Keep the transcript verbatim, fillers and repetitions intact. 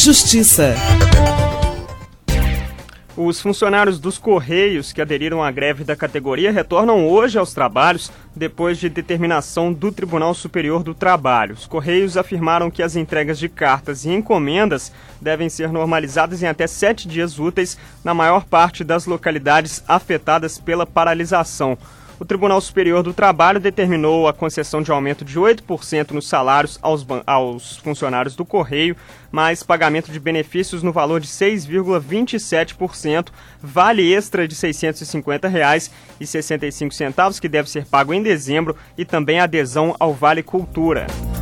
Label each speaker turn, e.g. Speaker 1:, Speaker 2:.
Speaker 1: Justiça.
Speaker 2: Os funcionários dos Correios que aderiram à greve da categoria retornam hoje aos trabalhos depois de determinação do Tribunal Superior do Trabalho. Os Correios afirmaram que as entregas de cartas e encomendas devem ser normalizadas em até sete dias úteis na maior parte das localidades afetadas pela paralisação. O Tribunal Superior do Trabalho determinou a concessão de aumento de oito por cento nos salários aos, aos funcionários do Correio, mais pagamento de benefícios no valor de seis vírgula vinte e sete por cento, vale extra de seiscentos e cinquenta reais e sessenta e cinco centavos, que deve ser pago em dezembro, e também adesão ao Vale Cultura.